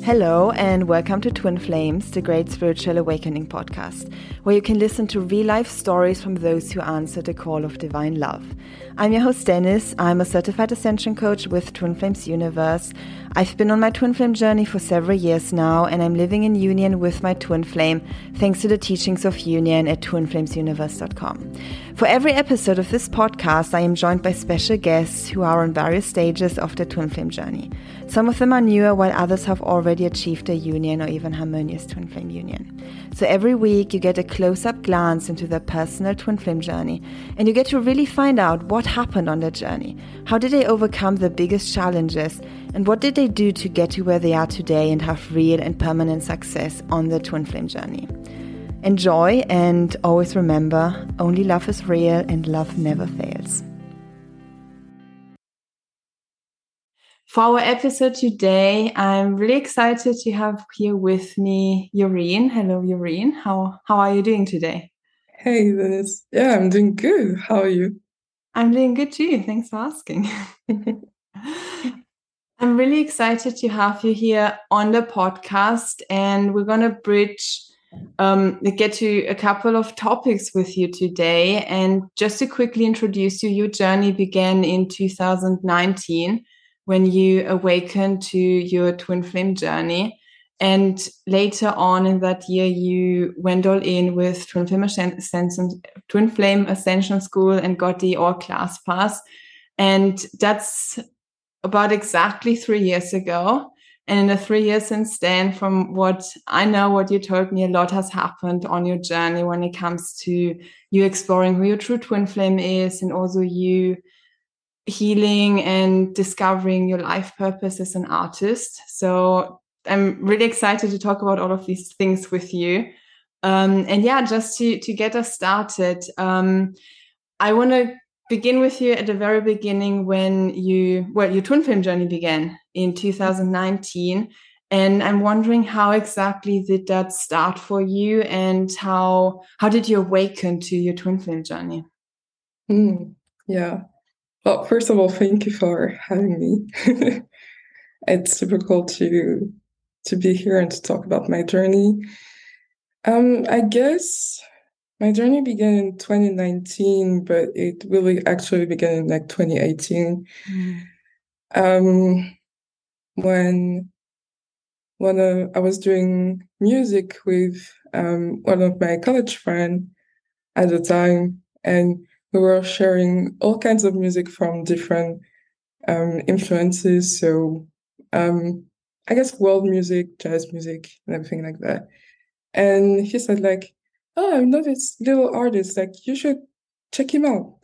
Hello and welcome to Twin Flames, the Great Spiritual Awakening podcast, where you can listen to real-life stories from those who answer the call of divine love. I'm your host Dennis. I'm a certified ascension coach with Twin Flames Universe. I've been on my twin flame journey for several years now, and I'm living in union with my twin flame thanks to the teachings of union at twinflamesuniverse.com. For every episode of this podcast, I am joined by special guests who are on various stages of their twin flame journey. Some of them are newer, while others have already achieved a union or even harmonious twin flame union. So every week you get a close-up glance into their personal twin flame journey, and you get to really find out what happened on their journey. How did they overcome the biggest challenges, and what did they do to get to where they are today and have real and permanent success on their twin flame journey? Enjoy, and always remember, only love is real and love never fails. For our episode today, I'm really excited to have here with me Yoreen. Hello, Yoreen. How are you doing today? Hey, Dennis. Yeah, I'm doing good. How are you? I'm doing good too. Thanks for asking. I'm really excited to have you here on the podcast, and we're going to get to a couple of topics with you today. And just to quickly introduce you, your journey began in 2019 when you awakened to your twin flame journey. And later on in that year, you went all in with Twin Flame Ascension School and got the all class pass. And that's about exactly 3 years ago. And in the 3 years since then, from what I know, what you told me, a lot has happened on your journey when it comes to you exploring who your true twin flame is, and also you healing and discovering your life purpose as an artist. So I'm really excited to talk about all of these things with you. And yeah, just to get us started, I want to begin with you at the very beginning when your twin flame journey began in 2019. And I'm wondering, how exactly did that start for you, and how did you awaken to your twin flame journey? Yeah. Well, first of all, thank you for having me. It's super cool to be here and to talk about my journey. I guess my journey began in 2019, but it really actually began in like 2018. When I was doing music with one of my college friends at the time, and we were sharing all kinds of music from different influences. So I guess world music, jazz music, and everything like that. And he said, like, "Oh, I know this little artist. Like, you should check him out."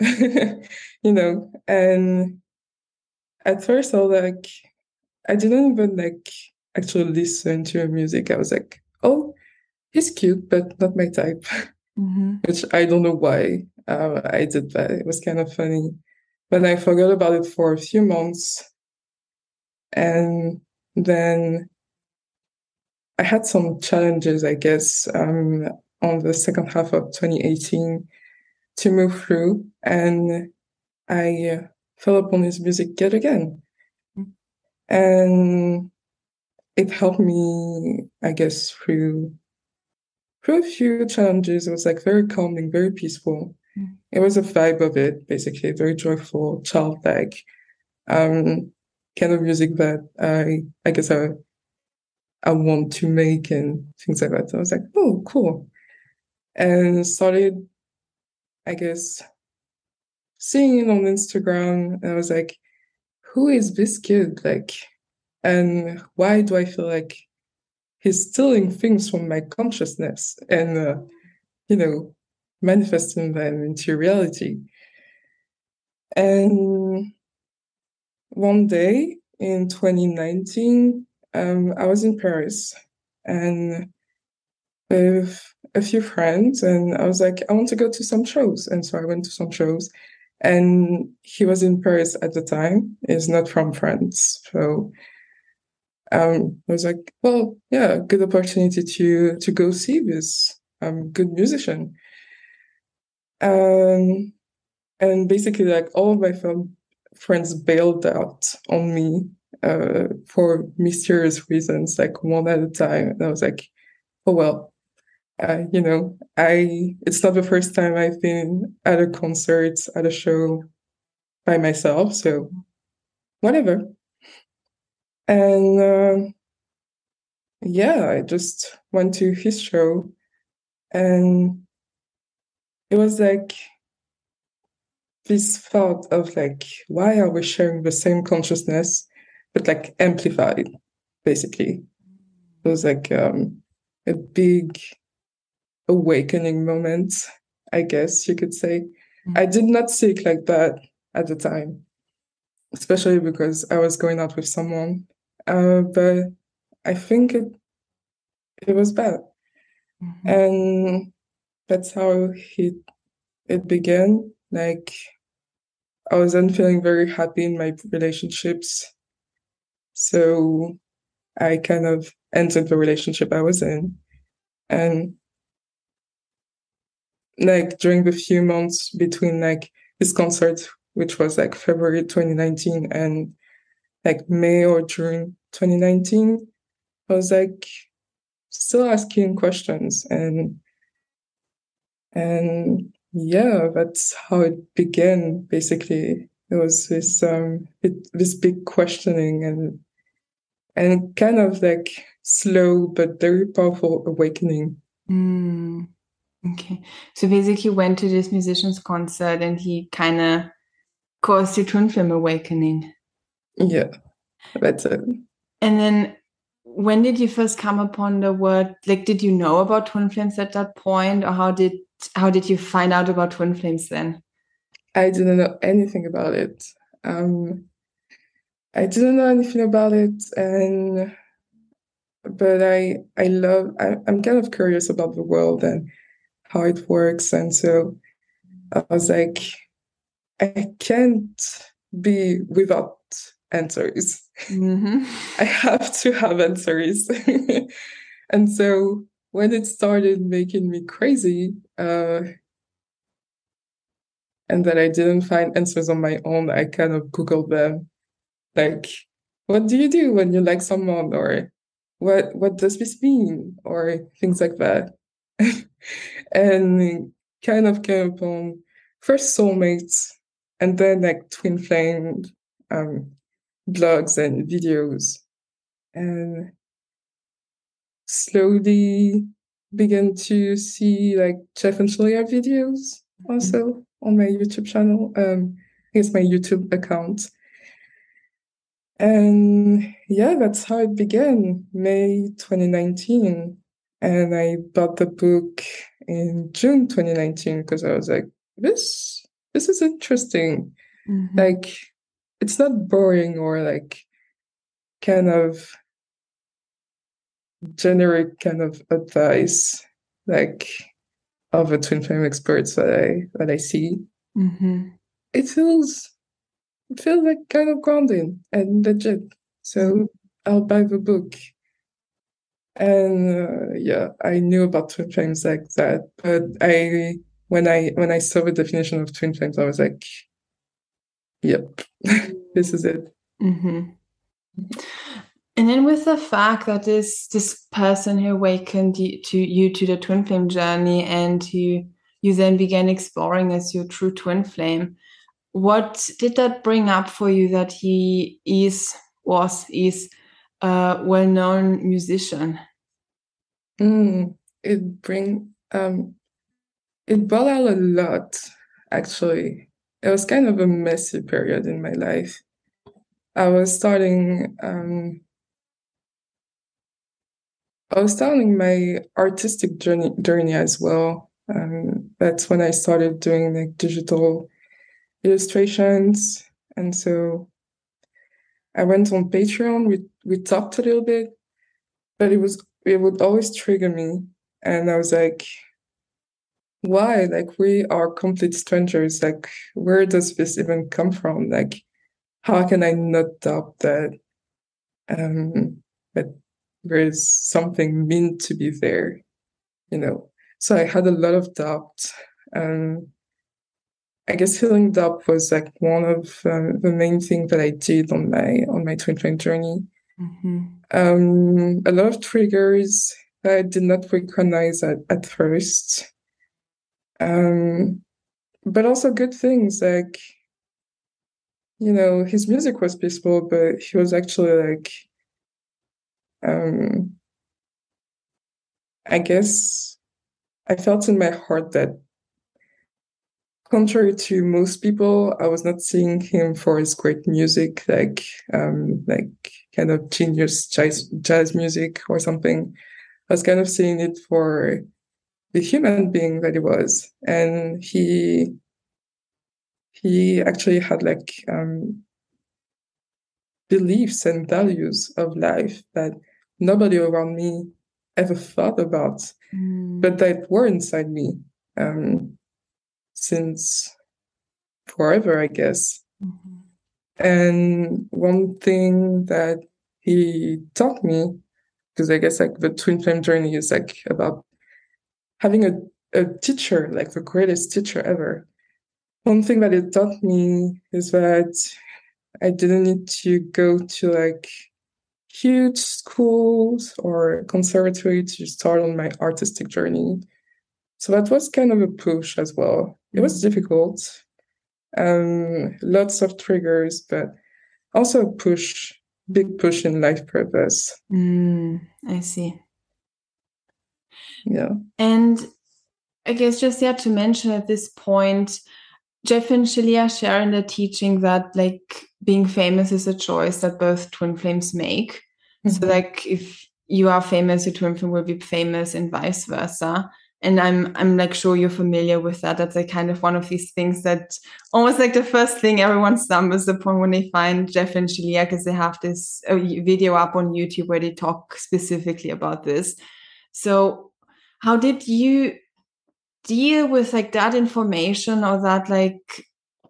And at first I was like, I didn't even like actually listen to her music. I was like, "Oh, he's cute, but not my type." Which I don't know why I did that. It was kind of funny. But I forgot about it for a few months. And then I had some challenges, I guess, on the second half of 2018 to move through. And I fell upon his music yet again. And it helped me, I guess, through a few challenges. It was like very calming, very peaceful. It was a vibe of it, basically, very joyful, childlike, kind of music that I guess I want to make and things like that. So I was like, oh, cool. And started, I guess, seeing it on Instagram. And I was like, who is this kid? Like, and why do I feel like he's stealing things from my consciousness and, manifesting them into reality? And one day in 2019, I was in Paris and with a few friends, and I was like, I want to go to some shows. And so I went to some shows, and he was in Paris at the time. He's not from France. So I was like, well, yeah, good opportunity to go see this good musician. And basically, like, all of my friends bailed out on me for mysterious reasons, like one at a time. And I was like, oh well, it's not the first time I've been at a concert, at a show by myself, so whatever. And yeah, I just went to his show, and it was like this thought of like, why are we sharing the same consciousness, but like amplified, basically. It was like a big awakening moment, I guess you could say. I did not see it like that at the time, especially because I was going out with someone. But I think it was bad. And that's how it began. Like, I wasn't feeling very happy in my relationships. So I kind of entered the relationship I was in. And like during the few months between like this concert, which was like February 2019 and like May or June 2019, I was like still asking questions, and yeah, that's how it began basically. It was this big questioning and kind of like slow but very powerful awakening. Okay, so basically went to this musician's concert and he kind of caused your twin flame awakening. Yeah, that's it. And then when did you first come upon the word? Like, did you know about twin flames at that point, or how did you find out about twin flames then? I didn't know anything about it. I didn't know anything about it, but I'm kind of curious about the world and how it works, and so I was like, I can't be without answers. I have to have answers. And so when it started making me crazy, and that I didn't find answers on my own, I kind of Googled them. Like, what do you do when you like someone? Or what does this mean? Or things like that. And kind of came upon first soulmates and then like twin flame blogs and videos. And slowly began to see like Jeff and Julia videos also on my YouTube channel. I guess my YouTube account. And yeah, that's how it began, May 2019. And I bought the book in June 2019 because I was like, this is interesting. Like, it's not boring or like kind of generic kind of advice like of a twin flame experts that I see. It feels like kind of grounding and legit. So I'll buy the book. And yeah, I knew about twin flames like that, but when I saw the definition of twin flames, I was like, yep, this is it. And then with the fact that this person who awakened you to the twin flame journey, and you then began exploring as your true twin flame, what did that bring up for you that he was a well-known musician? It brought out a lot, actually. It was kind of a messy period in my life. I was starting my artistic journey as well. That's when I started doing like digital illustrations, and so I went on Patreon. We talked a little bit, but it would always trigger me, and I was like, why? Like, we are complete strangers. Like, where does this even come from? Like, how can I not doubt that that there is something meant to be there, you know? So I had a lot of doubt. I guess healing doubt was like one of the main things that I did on my twin flame journey. A lot of triggers that I did not recognize at first, but also good things like, you know, his music was peaceful, but he was actually like, I guess I felt in my heart that contrary to most people, I was not seeing him for his great music, like kind of genius jazz music or something. I was kind of seeing it for the human being that he was, and he actually had like beliefs and values of life that nobody around me ever thought about, but that were inside me since forever, I guess. And one thing that he taught me, because I guess like the twin flame journey is like about having a teacher, like the greatest teacher ever. One thing that it taught me is that I didn't need to go to like huge schools or conservatory to start on my artistic journey. So that was kind of a push as well. It was difficult, lots of triggers, but also a push, big push in life purpose. I see. Yeah. And I guess just to mention at this point, Jeff and Shelia share in their teaching that like being famous is a choice that both twin flames make. So like if you are famous, your twin flame will be famous and vice versa. And I'm like sure you're familiar with that. That's like kind of one of these things that almost like the first thing everyone stumbles upon when they find Jeff and Shelia, because they have this video up on YouTube where they talk specifically about this. So how did you deal with like that information or that like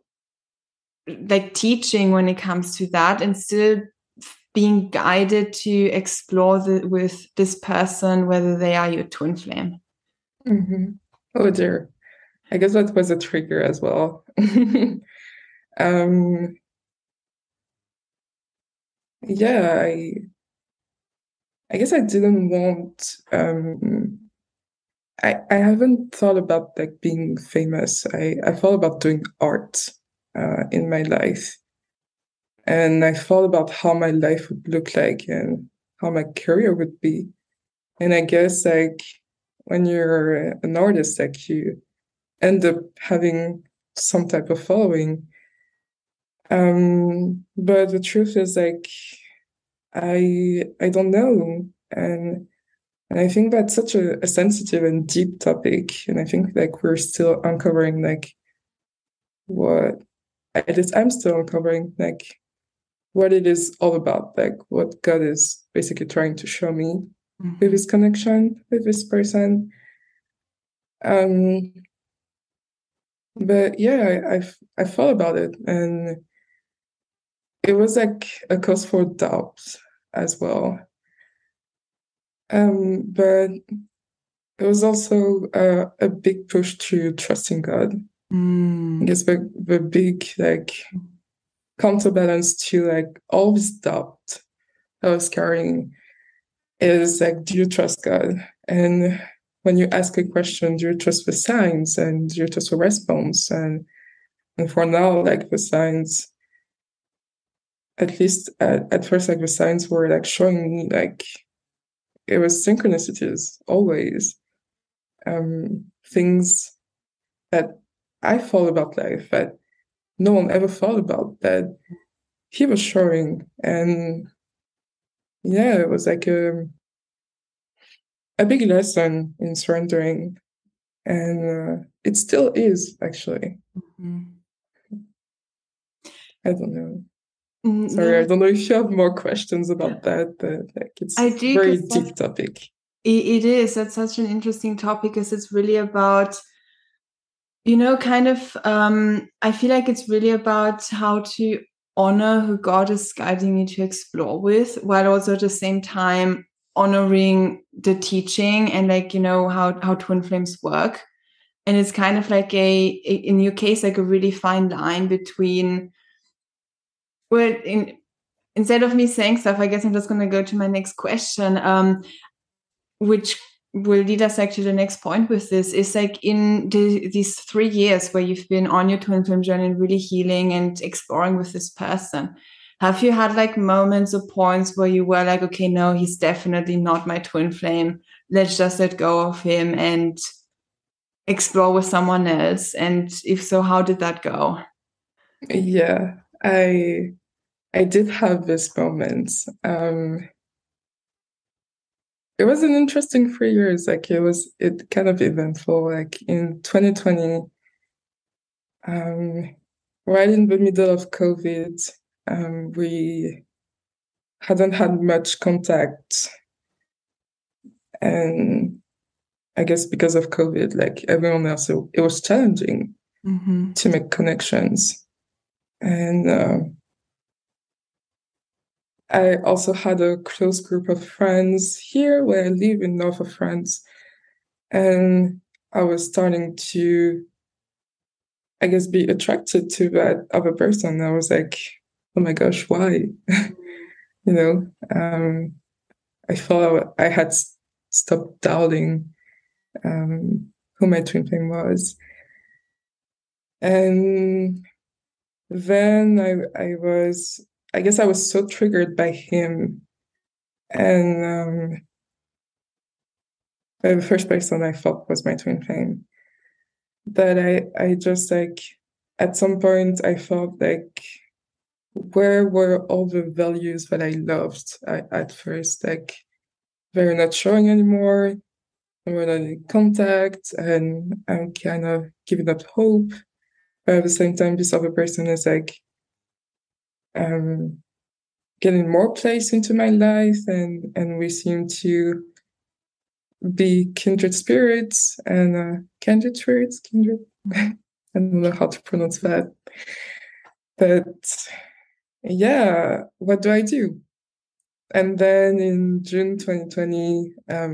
teaching when it comes to that, and still being guided to explore with this person whether they are your twin flame? Oh dear, I guess that was a trigger as well. Yeah, I guess I didn't want I haven't thought about like being famous. I thought about doing art in my life. And I thought about how my life would look like and how my career would be. And I guess like when you're an artist, like you end up having some type of following. But the truth is like I don't know. And I think that's such a sensitive and deep topic. And I think like we're still uncovering like what, at least I'm still uncovering like what it is all about, like what God is basically trying to show me with his connection with this person. But yeah, I thought about it, and it was like a cause for doubt as well. But it was also a big push to trusting God. I guess the big like counterbalance to like all this doubt I was carrying is like, do you trust God? And when you ask a question, do you trust the signs and do you trust the response? And for now, like the signs, at least at first, like the signs were like showing me like it was synchronicities always, things that I thought about life that no one ever thought about, that he was showing. And yeah, it was like a big lesson in surrendering, and it still is actually. I don't know. Sorry, I don't know if you have more questions about that, but like it's a very deep topic. It is. That's such an interesting topic, because it's really about, you know, kind of, I feel like it's really about how to honor who God is guiding you to explore with, while also at the same time honoring the teaching and like, you know, how twin flames work. And it's kind of like in your case, like a really fine line between, well, instead of me saying stuff, I guess I'm just going to go to my next question, which will lead us actually to the next point with this, is like in these 3 years where you've been on your twin flame journey and really healing and exploring with this person, have you had like moments or points where you were like, okay, no, he's definitely not my twin flame. Let's just let go of him and explore with someone else? And if so, how did that go? Yeah, I did have this moment. It was an interesting 3 years. Like it kind of eventful. Like in 2020, right in the middle of COVID, we hadn't had much contact, and I guess because of COVID, like everyone else, it was challenging to make connections. And I also had a close group of friends here where I live in north of France. And I was starting to, I guess, be attracted to that other person. I was like, oh my gosh, why? You know, I thought I had stopped doubting who my twin flame was. And then I guess I was so triggered by him. And the first person I thought was my twin flame. That I just like, at some point I felt like, where were all the values that I loved at first? Like, they're not showing anymore. We're not in contact, and I'm kind of giving up hope. But at the same time, this other person is like getting more place into my life, and we seem to be kindred spirits and kindred spirits. I don't know how to pronounce that, but yeah, what do I do? And then in June 2020,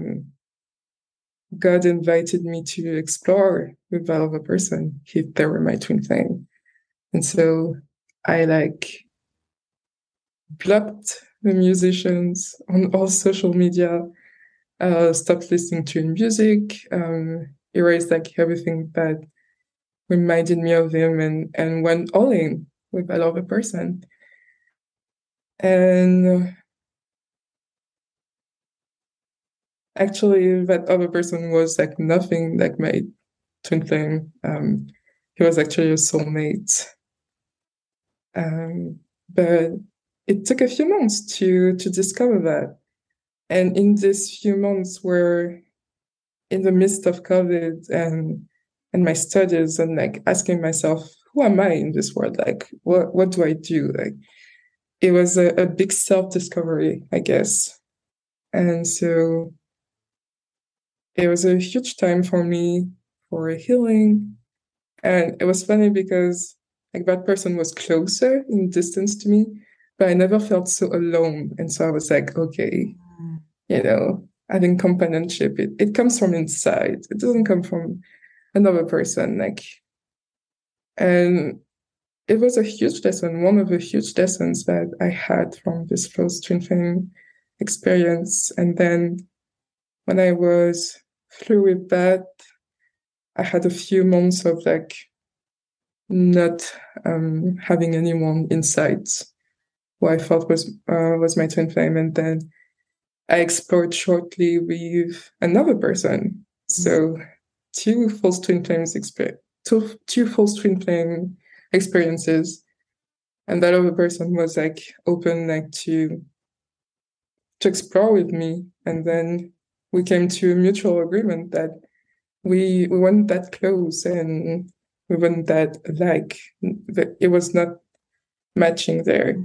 God invited me to explore with that other person. They were my twin flame. And so I like blocked the musicians on all social media, stopped listening to music, erased like everything that reminded me of him, and went all in with that other person. And actually, that other person was like nothing like my twin flame. He was actually a soulmate. But it took a few months to discover that. And in these few months, we're in the midst of COVID and my studies, and like asking myself, who am I in this world? Like, what do I do? Like, it was a big self-discovery, I guess. And so it was a huge time for me for healing. And it was funny because like that person was closer in distance to me, but I never felt so alone. And so I was like, okay, having companionship, it comes from inside. It doesn't come from another person. And it was a huge lesson, one of the huge lessons that I had from this first twin flame experience. And then when I was through with that, I had a few months of like not having anyone in sight who I thought was my twin flame. And then I explored shortly with another person. So two false twin flame experiences. And that other person was like open like to explore with me. And then we came to a mutual agreement that we weren't that close, and we weren't that alike. It was not matching there.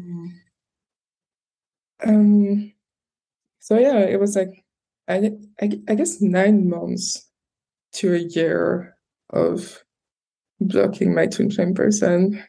So yeah, it was like I guess 9 months to a year of blocking my twin flame person.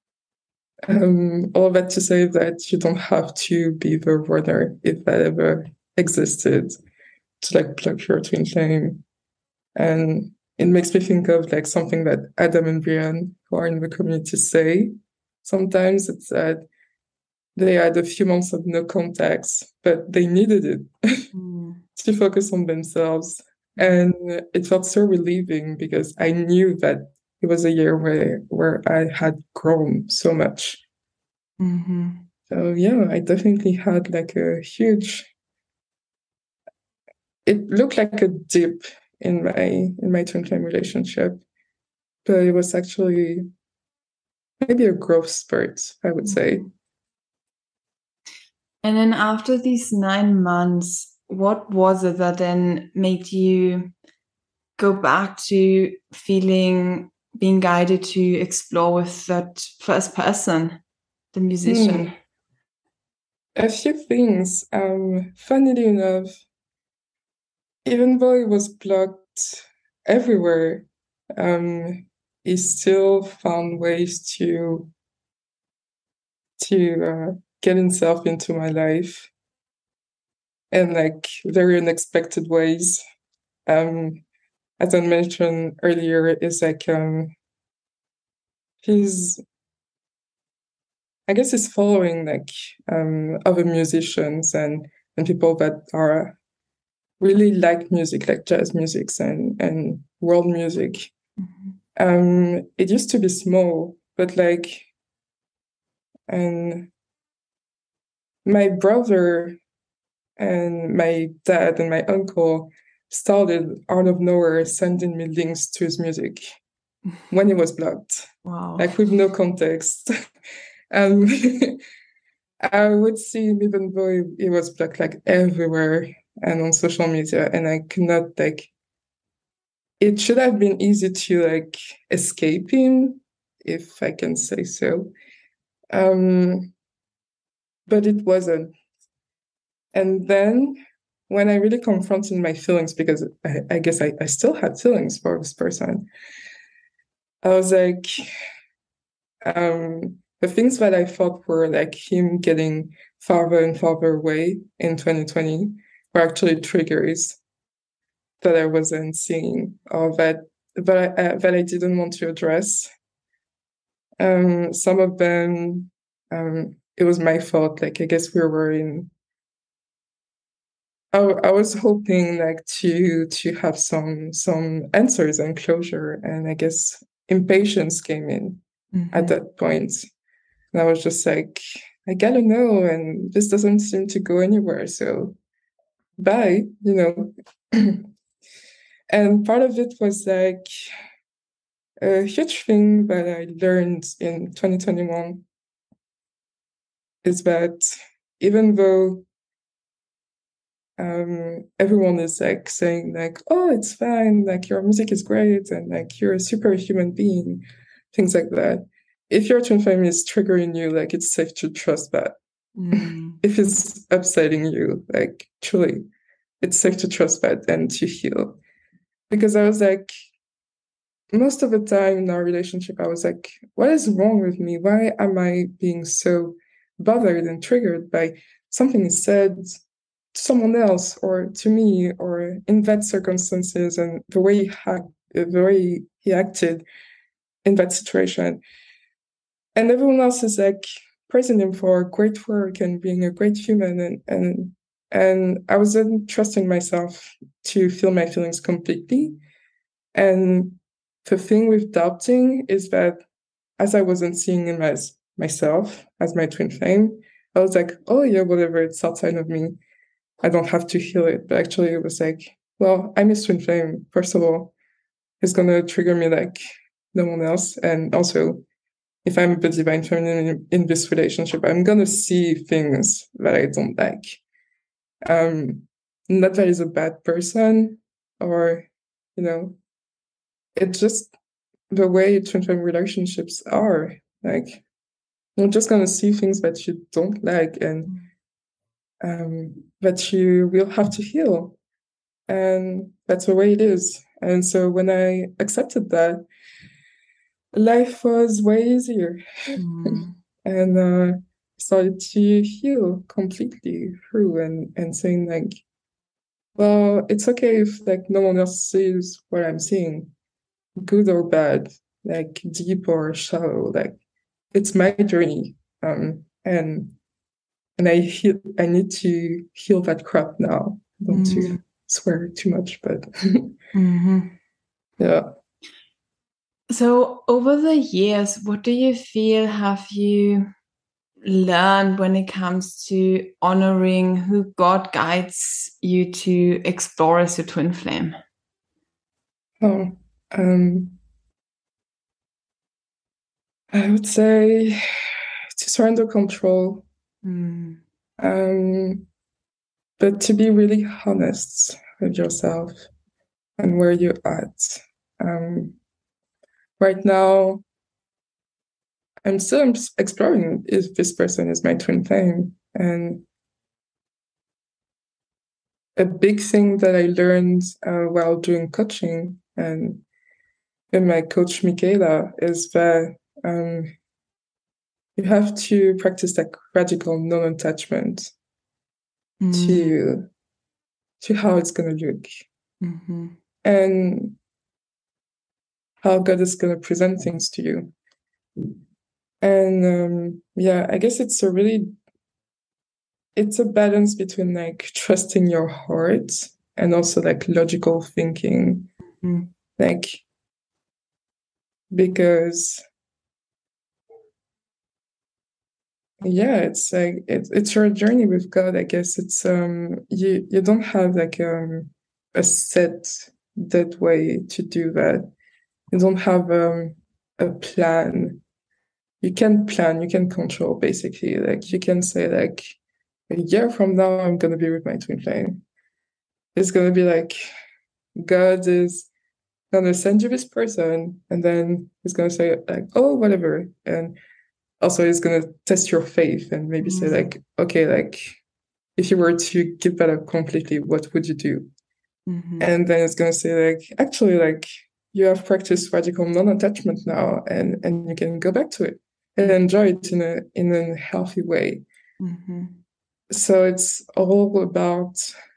All that to say that you don't have to be the runner, if that ever existed, to like block your twin flame. And it makes me think of like something that Adam and Brian, who are in the community, say. Sometimes it's that they had a few months of no contacts, but they needed it to focus on themselves. And it felt so relieving because I knew that it was a year where I had grown so much. So yeah, I definitely had like a huge, it looked like a dip in my twin flame relationship, but it was actually maybe a growth spurt, I would say. And then after these 9 months, what was it that then made you go back to being guided to explore with that first person, the musician? A few things. Funnily enough, even though it was blocked everywhere, he still found ways to get himself into my life, and like very unexpected ways. As I mentioned earlier, is like he's following like other musicians and people that are really like music, like jazz music and world music. It used to be small, but like, and my brother and my dad and my uncle started out of nowhere sending me links to his music when it was blocked. Wow. Like with no context. I would see him even though it was blocked like everywhere and on social media, and I could not like, it should have been easy to like escape him, if I can say so. But it wasn't. And then when I really confronted my feelings, because I guess I still had feelings for this person, I was like, the things that I thought were like him getting farther and farther away in 2020 were actually triggers that I wasn't seeing, or that I didn't want to address. Some of them, it was my fault. Like I guess we were in. I was hoping like to have some answers and closure, and I guess impatience came in at that point. And I was just like, I gotta know, and this doesn't seem to go anywhere. So bye, you know. And part of it was like a huge thing that I learned in 2021 is that even though everyone is like saying like, oh, it's fine, like your music is great, and like you're a super human being, things like that. If your twin flame is triggering you, like it's safe to trust that. If it's upsetting you, like truly, it's safe to trust that and to heal. Because I was like, most of the time in our relationship, I was like, what is wrong with me? Why am I being so bothered and triggered by something said to someone else or to me or in that circumstances, and the way he acted in that situation? And everyone else is like praising him for great work and being a great human, and I wasn't trusting myself to feel my feelings completely. And the thing with doubting is that as I wasn't seeing him as myself, as my twin flame, I was like, oh yeah, whatever, it's outside of me. I don't have to heal it. But actually it was like, well, I'm his twin flame. First of all, it's gonna trigger me like no one else. And also, if I'm the divine feminine in this relationship, I'm gonna see things that I don't like. Not that he's a bad person, or, you know, it's just the way twin flame relationships are. Like, you're just gonna see things that you don't like, and that you will have to heal. And that's the way it is. And so when I accepted that, life was way easier. And started to heal completely through, and saying like, well, it's okay if like no one else sees what I'm seeing. good or bad, like deep or shallow. Like it's my journey, and I need to heal that crap now. Not to swear too much, but yeah. So over the years, what do you feel have you learned when it comes to honoring who God guides you to explore as your twin flame? Oh, I would say to surrender control, but to be really honest with yourself and where you're at. Right now, I'm still exploring if this person is my twin flame. And a big thing that I learned while doing coaching and with my coach Michaela is that you have to practice like radical non-attachment to how it's going to look and how God is going to present things to you. And yeah, I guess it's a balance between like trusting your heart and also like logical thinking, like because yeah, it's like it's your journey with God. I guess it's you don't have like a set that way to do that. You don't have a plan. You can plan, you can control basically. Like you can say like a year from now I'm gonna be with my twin flame. It's gonna be like God is gonna send you this person and then he's gonna say like, oh, whatever. And also he's gonna test your faith and maybe say like, okay, like if you were to give that up completely, what would you do? And then it's gonna say like, actually, like you have practiced radical non-attachment now and you can go back to it and enjoy it in a healthy way. So it's all about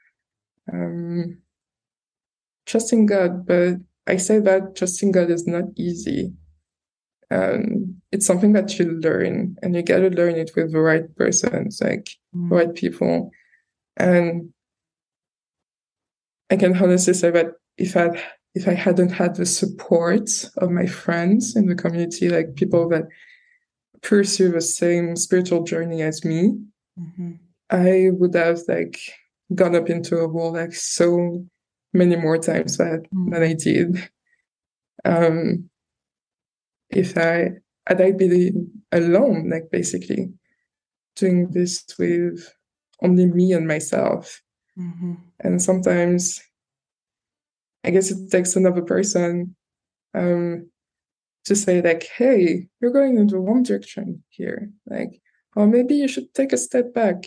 trusting God, but I say that trusting God is not easy. It's something that you learn, and you got to learn it with the right persons, like right people. And I can honestly say that if I hadn't had the support of my friends in the community, like people that pursue the same spiritual journey as me, I would have like gone up into a wall like so many more times than I did. If had I been alone, like basically doing this with only me and myself. And sometimes I guess it takes another person to say like, hey, you're going in the wrong direction here. Like, or maybe you should take a step back.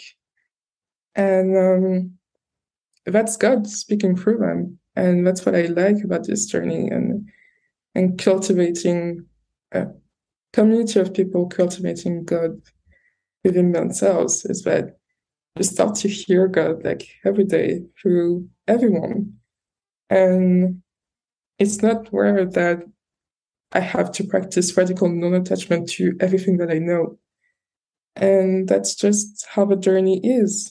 And that's God speaking through them. And that's what I like about this journey and cultivating a community of people cultivating God within themselves is that you start to hear God like every day through everyone. And it's not rare that I have to practice radical non-attachment to everything that I know. And that's just how the journey is.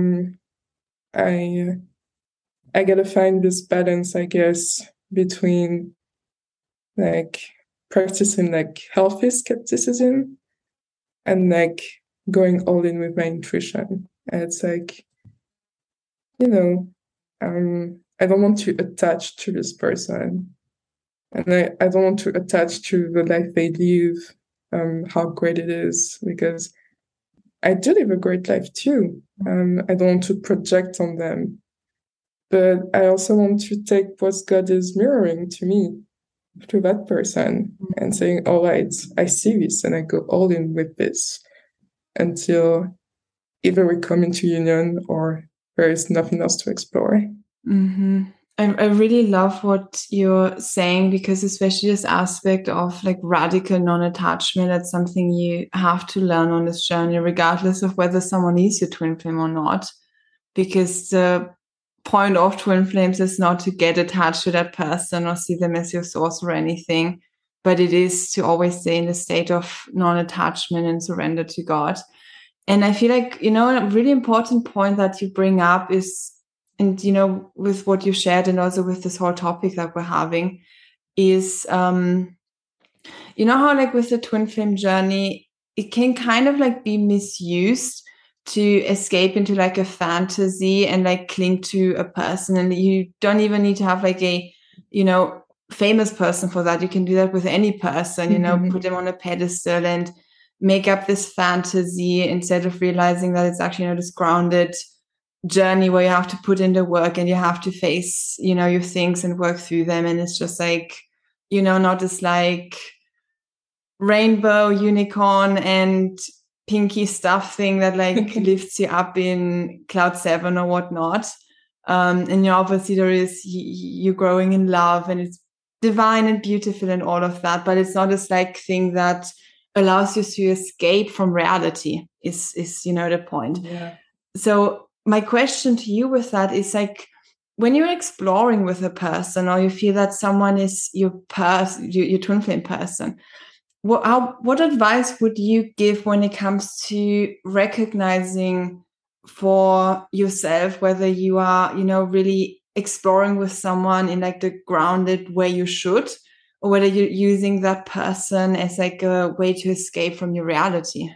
I gotta find this balance, I guess, between like practicing like healthy skepticism and like going all in with my intuition. And it's like, I don't want to attach to this person. And I don't want to attach to the life they live, how great it is, because I do live a great life too. I don't want to project on them. But I also want to take what God is mirroring to me to that person and saying, all right, I see this and I go all in with this until either we come into union or there is nothing else to explore. I really love what you're saying, because especially this aspect of like radical non-attachment, that's something you have to learn on this journey, regardless of whether someone is your twin flame or not, because the point of twin flames is not to get attached to that person or see them as your source or anything, but it is to always stay in a state of non-attachment and surrender to God. And I feel like, a really important point that you bring up is, and, with what you shared and also with this whole topic that we're having is, how like with the twin flame journey, it can kind of like be misused to escape into like a fantasy and like cling to a person. And you don't even need to have like a, famous person for that. You can do that with any person, put them on a pedestal and make up this fantasy instead of realizing that it's actually, this grounded journey where you have to put in the work and you have to face, your things and work through them. And it's just like, not this like rainbow unicorn and pinky stuff thing that like lifts you up in cloud 7 or whatnot. And obviously there is you growing in love and it's divine and beautiful and all of that, but it's not this like thing that allows you to escape from reality is the point. Yeah. So my question to you with that is like, when you're exploring with a person or you feel that someone is your twin flame person, what advice would you give when it comes to recognizing for yourself whether you are, really exploring with someone in like the grounded way you should, or whether you're using that person as like a way to escape from your reality?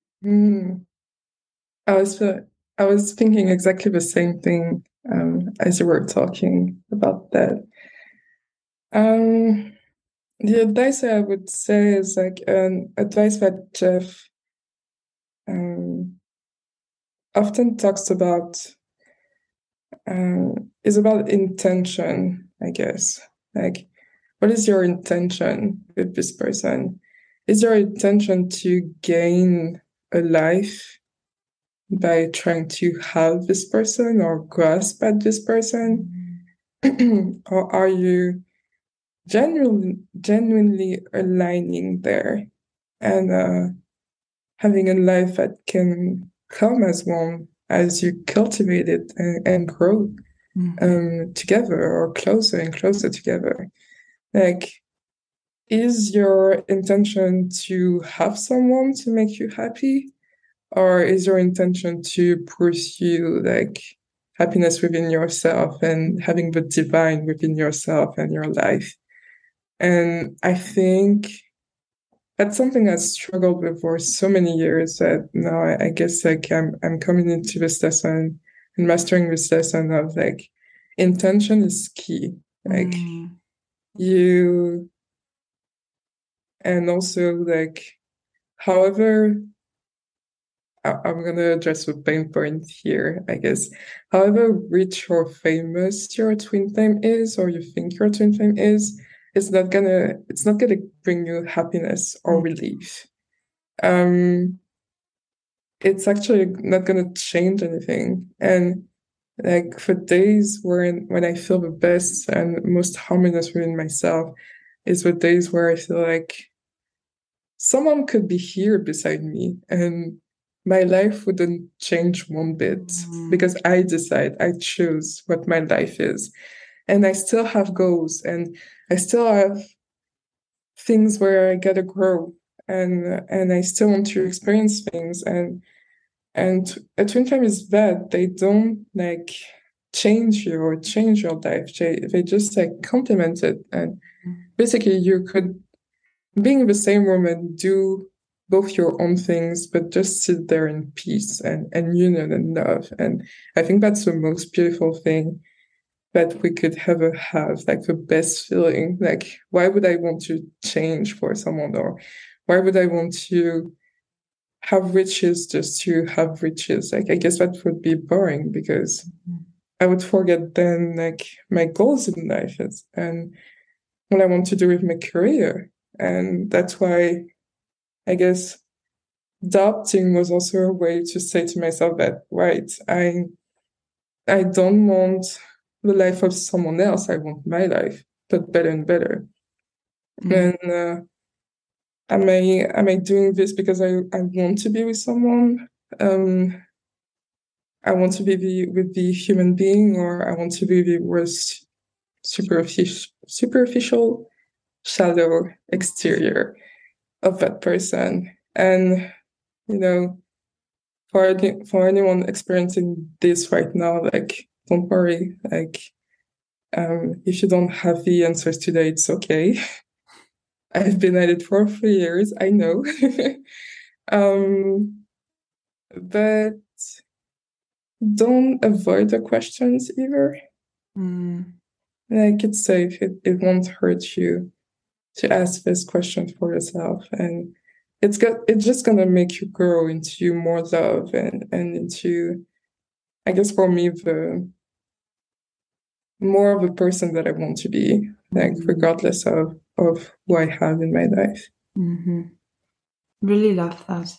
I was thinking exactly the same thing as you were talking about that. The advice I would say is like an advice that Jeff often talks about, is about intention, I guess. Like, what is your intention with this person? Is your intention to gain a life by trying to have this person or grasp at this person? Or are you genuinely aligning there and having a life that can come as one as you cultivate it and grow together or closer and closer together? Like, is your intention to have someone to make you happy? Or is your intention to pursue like happiness within yourself and having the divine within yourself and your life? And I think that's something I struggled with for so many years that now I guess like I'm coming into this lesson and mastering this lesson of like intention is key. Like you, and also like, however, I'm gonna address the pain point here, I guess. However rich or famous your twin flame is, or you think your twin flame is, it's not gonna bring you happiness or relief. It's actually not gonna change anything. And like for days when I feel the best and most harmonious within myself is the days where I feel like someone could be here beside me and my life wouldn't change one bit because I choose what my life is. And I still have goals and I still have things where I gotta grow and I still want to experience things. And a twin flame is that they don't like change you or change your life. They just like complement it. And basically you could being in the same room and do both your own things, but just sit there in peace and union and love. And I think that's the most beautiful thing that we could ever have, like the best feeling. Like, why would I want to change for someone? Or why would I want to have riches just to have riches? Like, I guess that would be boring because I would forget then like my goals in life is and what I want to do with my career. And that's why I guess adopting was also a way to say to myself that, right, I don't want the life of someone else. I want my life, but better and better. And am I doing this because I want to be with someone? I want to be with the human being, or I want to be with superficial, shallow exterior of that person. And, you know, for anyone experiencing this right now, like, don't worry. Like, if you don't have the answers today, it's okay. I've been at it for 3 years, I know. But don't avoid the questions either. Like, it's safe. It won't hurt you to ask this question for yourself, and it's just gonna make you grow into more love and into, I guess for me, the more of a person that I want to be, like regardless of who I have in my life. Really love that.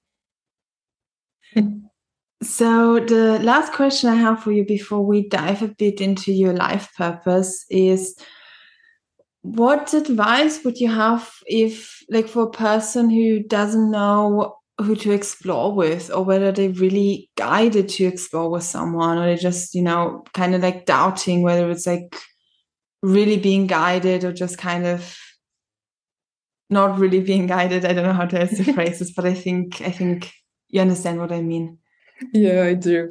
So the last question I have for you before we dive a bit into your life purpose is, what advice would you have if, like, for a person who doesn't know who to explore with, or whether they're really guided to explore with someone, or they're just, kind of like doubting whether it's like really being guided or just kind of not really being guided. I don't know how to use the phrases, but I think you understand what I mean. Yeah, I do.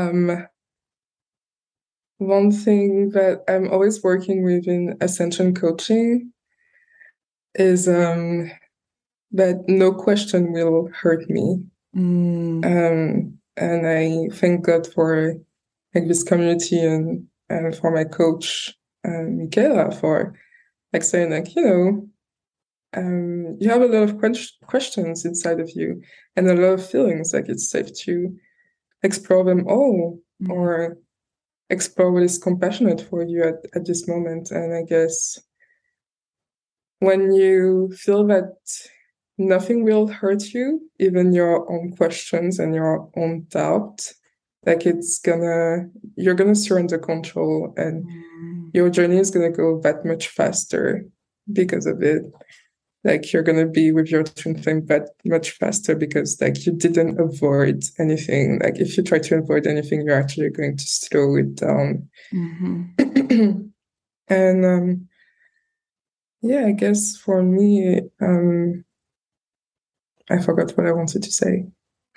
One thing that I'm always working with in ascension coaching is that no question will hurt me. And I thank God for, like, this community and for my coach, Michaela, for, like, saying, like, you have a lot of questions inside of you and a lot of feelings. Like, it's safe to explore them all, or explore what is compassionate for you at this moment. And I guess when you feel that nothing will hurt you, even your own questions and your own doubt, like, you're gonna surrender control, and your journey is gonna go that much faster because of it. Like, you're gonna be with your twin flame that much faster because, like, you didn't avoid anything. Like, if you try to avoid anything, you're actually going to slow it down. And yeah, I guess for me, I forgot what I wanted to say.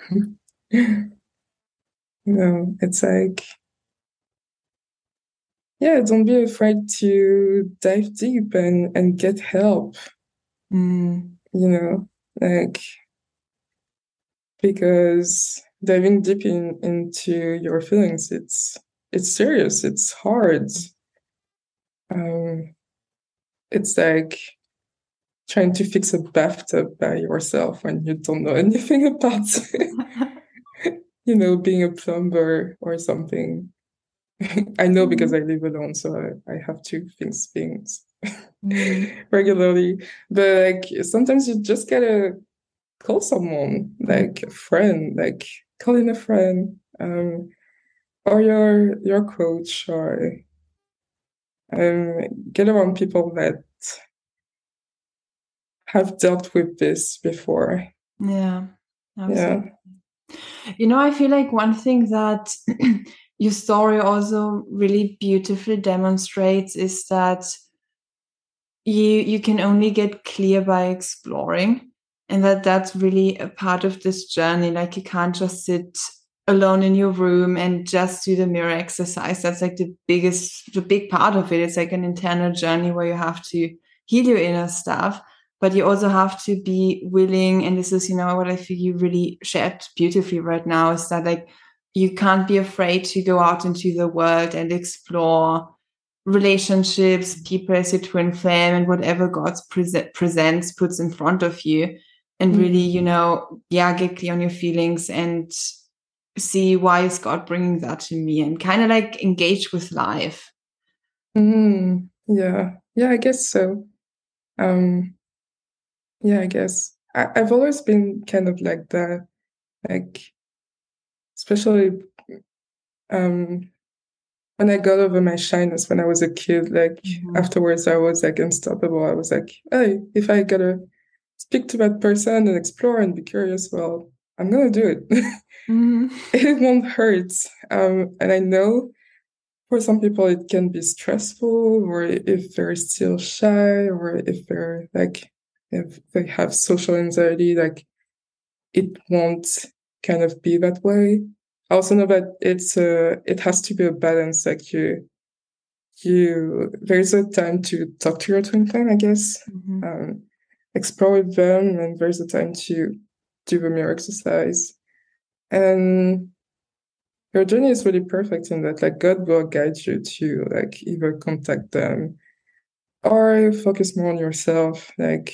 No, it's like, yeah, don't be afraid to dive deep and get help. Like, because diving deep into your feelings, it's serious, it's hard. It's like trying to fix a bathtub by yourself when you don't know anything about being a plumber or something. I know because I live alone, so I have to fix things regularly. But, like, sometimes you just gotta call someone, like a friend, like calling a friend, or your coach, or get around people that have dealt with this before. Yeah, absolutely. I feel like one thing that your story also really beautifully demonstrates is that you can only get clear by exploring, and that's really a part of this journey. Like, you can't just sit alone in your room and just do the mirror exercise. That's like the big part of it. It's like an internal journey where you have to heal your inner stuff, but you also have to be willing. And this is, what I feel you really shared beautifully right now, is that, like, you can't be afraid to go out into the world and explore relationships, people as your twin flame, and whatever God puts in front of you, and really, get clear on your feelings and see, why is God bringing that to me, and kind of like engage with life. Yeah, I guess so. Yeah, I guess I've always been kind of like that, like, especially when I got over my shyness when I was a kid. Like, afterwards, I was like unstoppable. I was like, hey, if I gotta speak to that person and explore and be curious, well, I'm gonna do it. it won't hurt. And I know for some people it can be stressful, or if they're still shy, or if they're like, if they have social anxiety, like it won't kind of be that way. I also know that it has to be a balance. Like there's a time to talk to your twin flame, I guess, explore with them, and there's a time to do the mirror exercise. And your journey is really perfect in that, like, God will guide you to like either contact them or focus more on yourself, like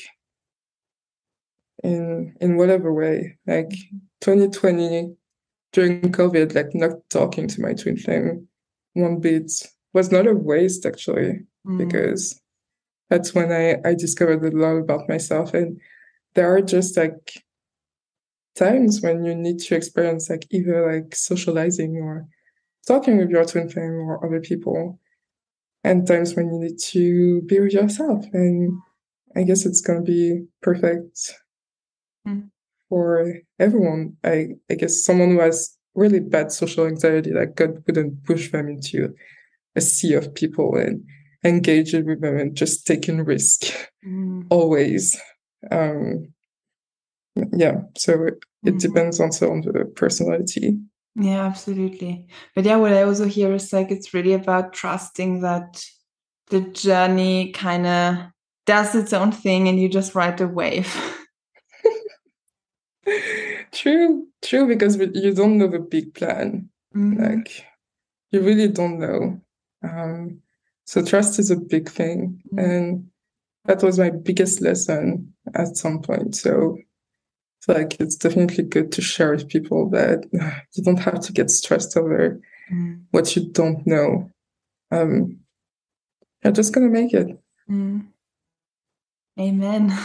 in whatever way. Like 2020 during COVID, like not talking to my twin flame one bit was not a waste actually, because that's when I discovered a lot about myself. And there are just like times when you need to experience like either like socializing or talking with your twin flame or other people, and times when you need to be with yourself. And I guess it's gonna be perfect for everyone. I guess someone who has really bad social anxiety, like God wouldn't push them into a sea of people and engaging with them and just taking risk always. Yeah, so it depends also on the personality. Yeah, absolutely. But yeah, what I also hear is like it's really about trusting that the journey kind of does its own thing and you just ride the wave. True, because you don't know the big plan. Like, you really don't know. So trust is a big thing. And that was my biggest lesson at some point. So it's like, it's definitely good to share with people that you don't have to get stressed over what you don't know. You're just going to make it. Amen.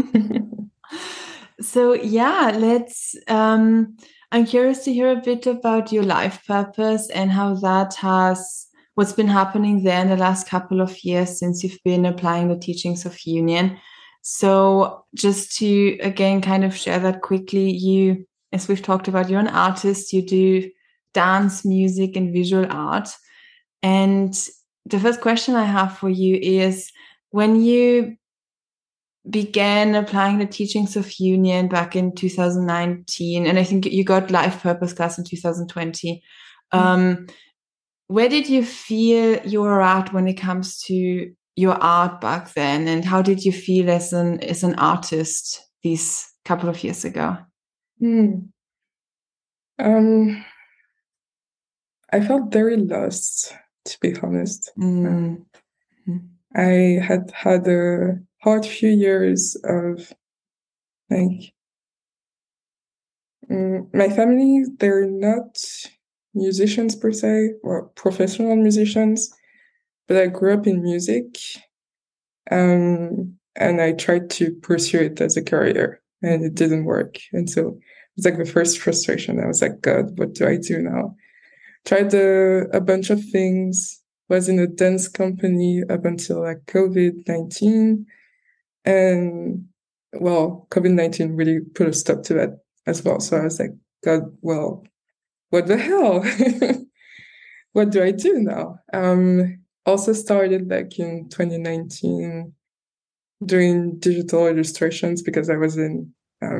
So yeah, I'm curious to hear a bit about your life purpose and how that what's been happening there in the last couple of years since you've been applying the teachings of union. So just to, again, kind of share that quickly, as we've talked about, you're an artist, you do dance, music, and visual art. And the first question I have for you is, when you began applying the teachings of union back in 2019, and I think you got life purpose class in 2020. Where did you feel you were at when it comes to your art back then, and how did you feel as an artist these couple of years ago? I felt very lost, to be honest. I had a hard few years of like my family, they're not musicians per se or professional musicians, but I grew up in music, and I tried to pursue it as a career, and it didn't work. And so it's like the first frustration. I was like, God, what do I do now? Tried a bunch of things, was in a dance company up until like COVID-19. And well, COVID-19 really put a stop to that as well. So I was like, God, well, what the hell? What do I do now? Also started like in 2019 doing digital illustrations because I was in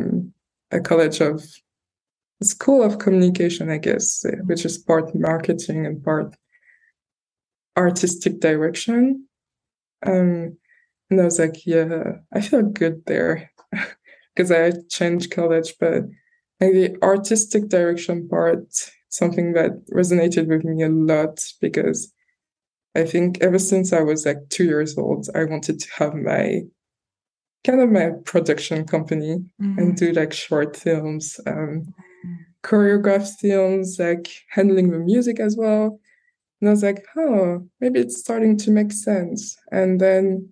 a school of communication, I guess, which is part marketing and part artistic direction. And I was like, yeah, I feel good there because I changed college, but like the artistic direction part, something that resonated with me a lot, because I think ever since I was like 2 years old, I wanted to have my production company and do like short films, choreographed films, like handling the music as well. And I was like, oh, maybe it's starting to make sense. And then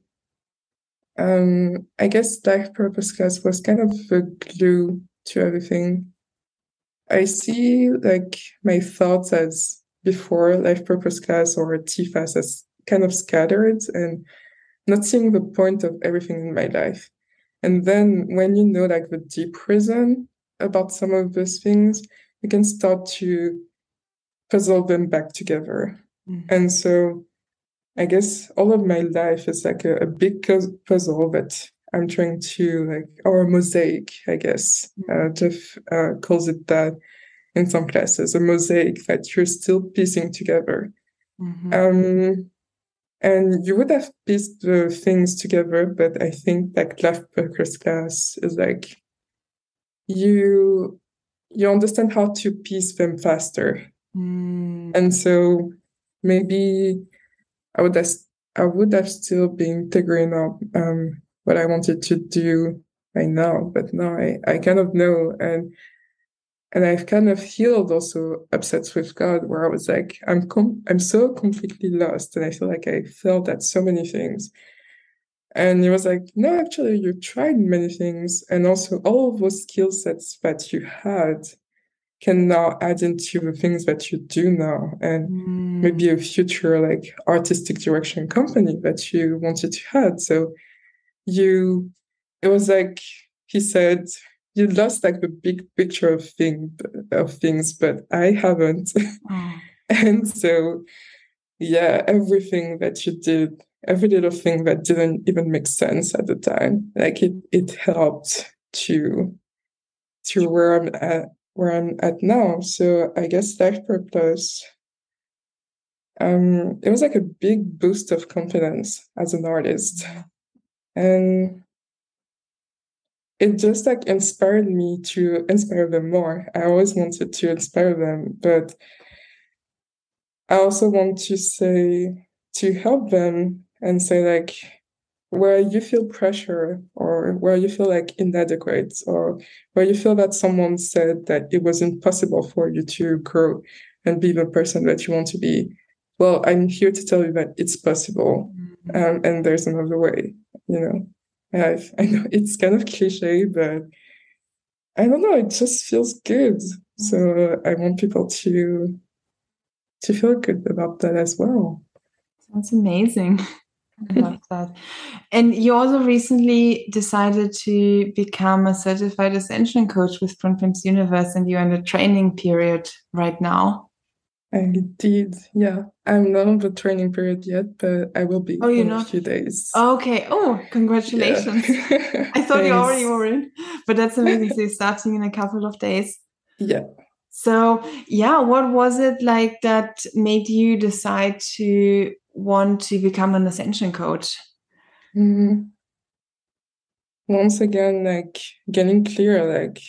I guess Life Purpose class was kind of the glue to everything. I see like my thoughts as before Life Purpose class or TFAS as kind of scattered and not seeing the point of everything in my life. And then when you know like the deep reason about some of those things, you can start to puzzle them back together. And so I guess all of my life is like a big puzzle that I'm trying to like, or a mosaic, I guess. Jeff calls it that in some classes, a mosaic that you're still piecing together. And you would have pieced the things together, but I think like Clive Barker's class is like you understand how to piece them faster. And so maybe I would have still been figuring out what I wanted to do right now, but now I kind of know, and I've kind of healed also upsets with God, where I was like, I'm so completely lost, and I feel like I failed at so many things. And he was like, no, actually, you tried many things, and also all of those skill sets that you had can now add into the things that you do now, and maybe a future like artistic direction company that you wanted to have. So it was like he said, you lost like the big picture of things, but I haven't. And so, yeah, everything that you did, every little thing that didn't even make sense at the time, like it helped to where I'm at now. So I guess Life Purpose, it was like a big boost of confidence as an artist. And it just like inspired me to inspire them more. I always wanted to inspire them, but I also want to help them and say like, where you feel pressure or where you feel like inadequate or where you feel that someone said that it was impossible for you to grow and be the person that you want to be. Well, I'm here to tell you that it's possible. And there's another way, you know. I know it's kind of cliche, but I don't know, it just feels good. So I want people to feel good about that as well. That's amazing. I love that. And you also recently decided to become a certified ascension coach with Frontbench Universe, and you're in a training period right now. I did, yeah. I'm not on the training period yet, but I will be in a few days. Okay. Oh, congratulations. Yeah. I thought you already were in, but that's amazing. So you're starting in a couple of days. Yeah. So, yeah, what was it like that made you decide to want to become an ascension coach? Once again, like getting clear, like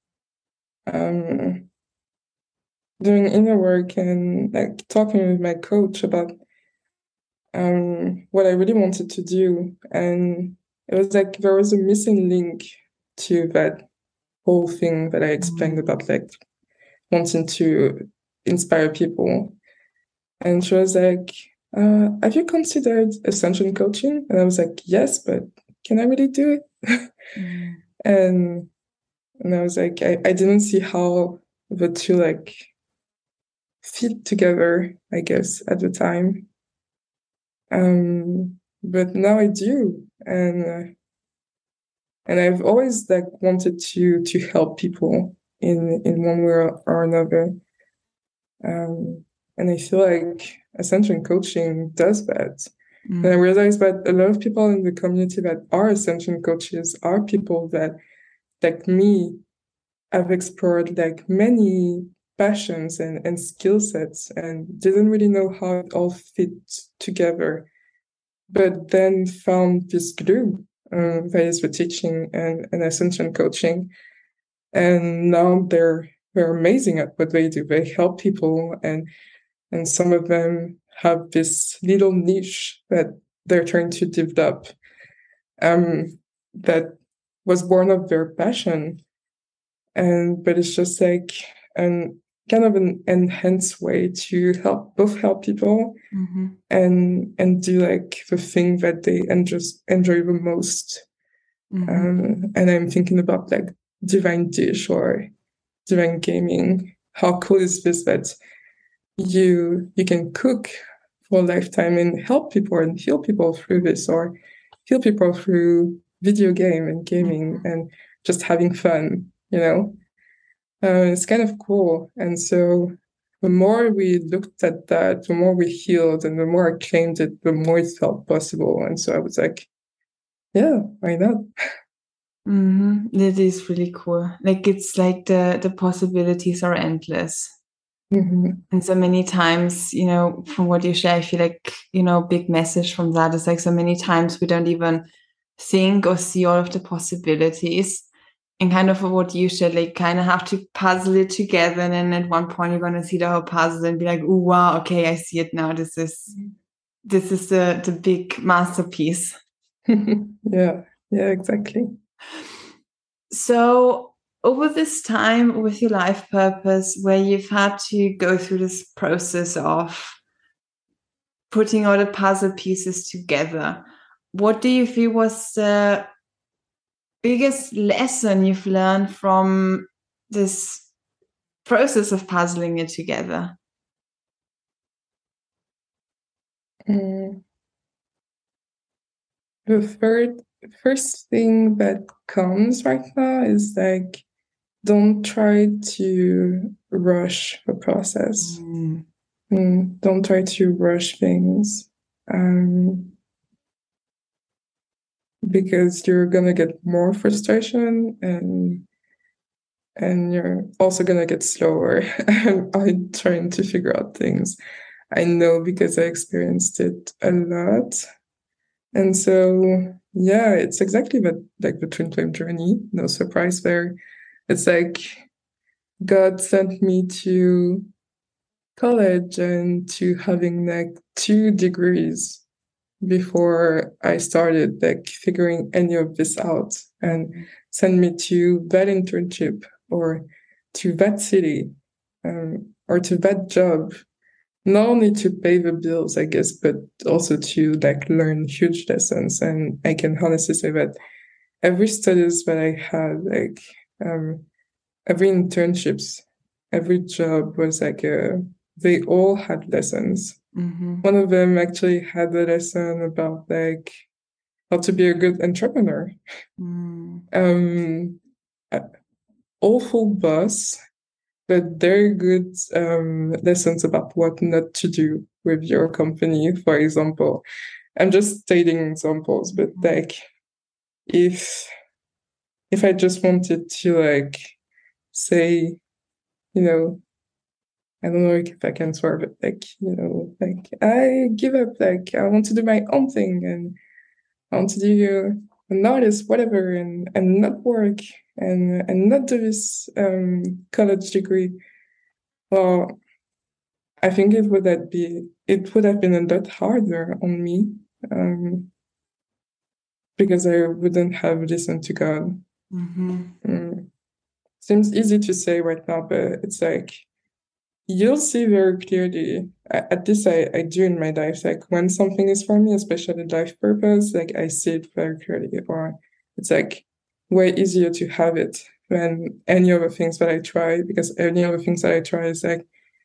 doing inner work and like talking with my coach about what I really wanted to do. And it was like there was a missing link to that whole thing that I explained about like wanting to inspire people. And she was like, have you considered ascension coaching? And I was like, yes, but can I really do it? And I was like, I didn't see how the two like fit together, I guess, at the time. But now I do. And I've always like wanted to help people in one way or another. And I feel like ascension coaching does that. And I realized that a lot of people in the community that are ascension coaches are people that, like me, have explored like many passions and skill sets and didn't really know how it all fit together, but then found this glue that is the teaching and ascension coaching. And now they're amazing at what they do. They help people, and some of them have this little niche that they're trying to develop that was born of their passion. But it's just like kind of an enhanced way to help people and do like the thing that they enjoy the most. And I'm thinking about like Divine Dish or Divine Gaming. How cool is this that you can cook for a lifetime and help people and heal people through this, or heal people through video game and gaming and just having fun, you know? It's kind of cool. And so the more we looked at that, the more we healed, and the more I claimed it, the more it felt possible. And so I was like, yeah, why not? It is really cool. Like it's like the possibilities are endless. And so many times, from what you share, I feel like, big message from that is like so many times we don't even think or see all of the possibilities. And kind of what you said, like kind of have to puzzle it together. And then at one point you're gonna see the whole puzzle and be like, oh wow, okay, I see it now. This is the big masterpiece. Yeah, exactly. So over this time with your life purpose, where you've had to go through this process of putting all the puzzle pieces together, what do you feel was the biggest lesson you've learned from this process of puzzling it together? The first thing that comes right now is like, don't try to rush the process. Don't try to rush things. Because you're gonna get more frustration and you're also gonna get slower on trying to figure out things. I know because I experienced it a lot. And so yeah, it's exactly like the twin flame journey. No surprise there. It's like God sent me to college and to having like 2 degrees before I started like figuring any of this out, and send me to that internship or to that city or to that job, not only to pay the bills, I guess, but also to like learn huge lessons. And I can honestly say that every studies that I had, like every internships, every job was like they all had lessons. One of them actually had a lesson about like how to be a good entrepreneur. Awful boss, but very good lessons about what not to do with your company. For example, I'm just stating examples, but like if I just wanted to like say, I don't know if I can swear, but like, like I give up, like I want to do my own thing and I want to do an artist, whatever, and not work and not do this college degree. Well, I think it would have been a lot harder on me because I wouldn't have listened to God. Seems easy to say right now, but it's like you'll see very clearly, at least I do in my life, like when something is for me, especially life purpose, like I see it very clearly, or it's like way easier to have it than any other things that I try, because any other things that I try is like,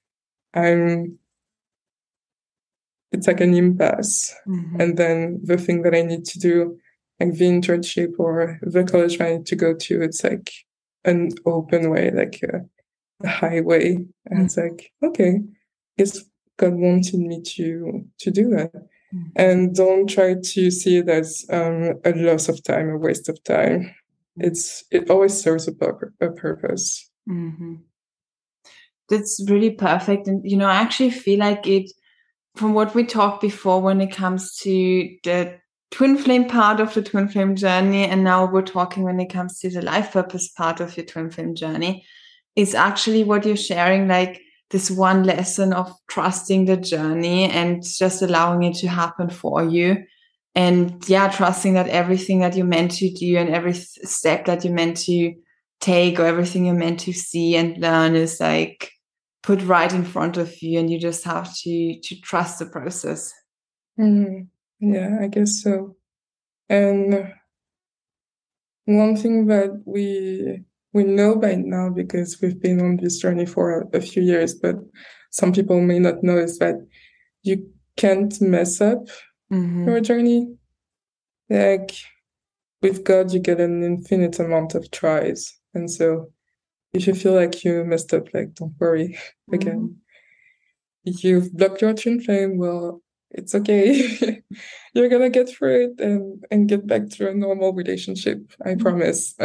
it's like an impasse. And then the thing that I need to do, like the internship or the college I need to go to, it's like an open way, like a highway. And it's like, okay, guess God wanted me to do that. And don't try to see it as a loss of time, a waste of time. It always serves a purpose. That's really perfect. And I actually feel like it, from what we talked before, when it comes to the twin flame part of the twin flame journey, and now we're talking when it comes to the life purpose part of your twin flame journey, is actually what you're sharing, like this one lesson of trusting the journey and just allowing it to happen for you. And trusting that everything that you're meant to do and every step that you're meant to take or everything you're meant to see and learn is like put right in front of you, and you just have to trust the process. Yeah, I guess so. And one thing that we know by now, because we've been on this journey for a few years, but some people may not know, is that you can't mess up your journey. Like with God, you get an infinite amount of tries. And so if you feel like you messed up, like, don't worry. Again, you've blocked your twin flame, well, it's okay. You're gonna get through it and get back to a normal relationship, I promise.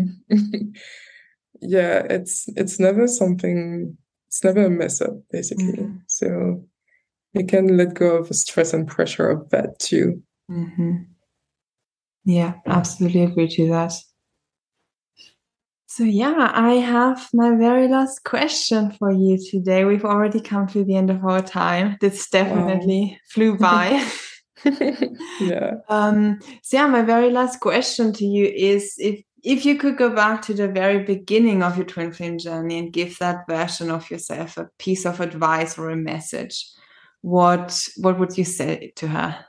Yeah, it's never something, it's never a mess up, basically. So you can let go of the stress and pressure of that too. Yeah, absolutely agree to that. So yeah, I have my very last question for you today. We've already come to the end of our time. This definitely flew by. Yeah. So yeah, my very last question to you is if you could go back to the very beginning of your twin flame journey and give that version of yourself a piece of advice or a message, what would you say to her?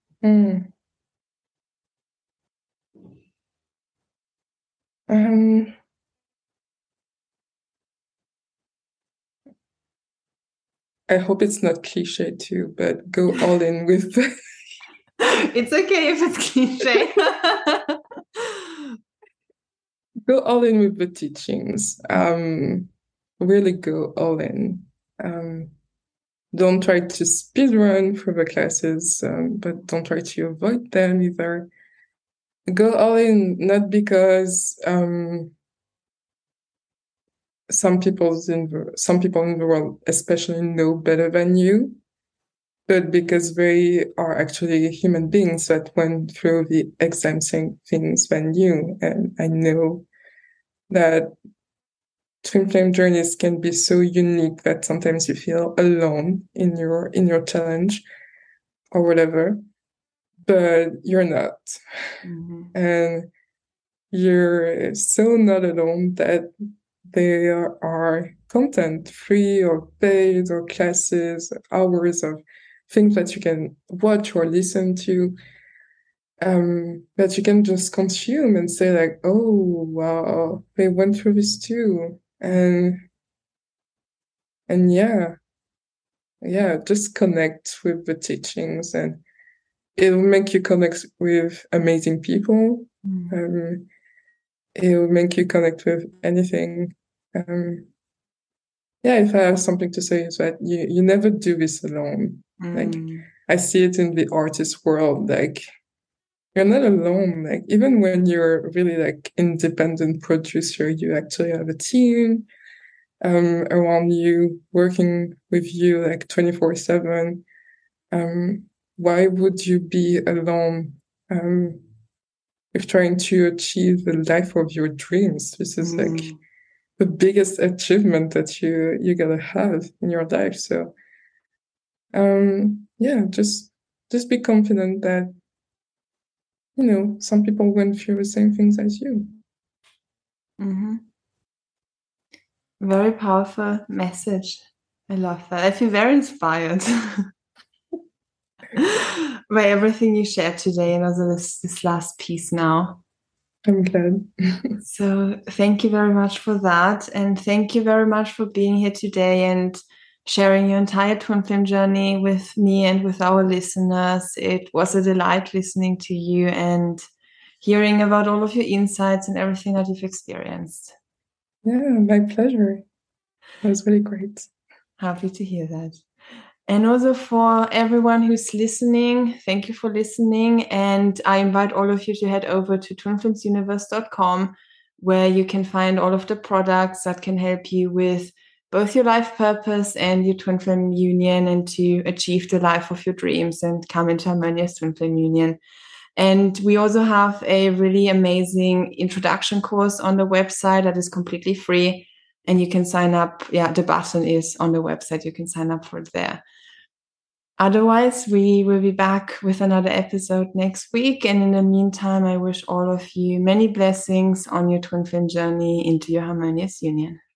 I hope it's not cliche too, but go all in with. It's okay if it's cliche. Go all in with the teachings. Really go all in. Don't try to speed run through the classes, but don't try to avoid them either. Go all in, not because some people in the world especially know better than you, but because they are actually human beings that went through the exact same things than you. And I know that twin flame journeys can be so unique that sometimes you feel alone in your challenge or whatever, but you're not. And you're so not alone that there are content, free or paid, or classes, hours of things that you can watch or listen to, that you can just consume and say like, oh, wow, they went through this too. And yeah, just connect with the teachings, and it'll make you connect with amazing people. It'll make you connect with anything. If I have something to say, is that you never do this alone. Like, I see it in the artist world, like, you're not alone. Like, even when you're really like independent producer, you actually have a team around you, working with you like 24/7. Why would you be alone if trying to achieve the life of your dreams? This is like the biggest achievement that you gotta have in your life. So just be confident that, you know, some people went through the same things as you. Very powerful message. I love that. I feel very inspired by everything you shared today, and also this last piece now. I'm glad. So thank you very much for that. And thank you very much for being here today and sharing your entire twin flame journey with me and with our listeners. It was a delight listening to you and hearing about all of your insights and everything that you've experienced. Yeah, my pleasure. That was really great. Happy to hear that. And also for everyone who's listening, thank you for listening. And I invite all of you to head over to twinflamesuniverse.com, where you can find all of the products that can help you with both your life purpose and your twin flame union, and to achieve the life of your dreams and come into harmonious twin flame union. And we also have a really amazing introduction course on the website that is completely free. And you can sign up. Yeah, the button is on the website. You can sign up for it there. Otherwise, we will be back with another episode next week. And in the meantime, I wish all of you many blessings on your twin flame journey into your harmonious union.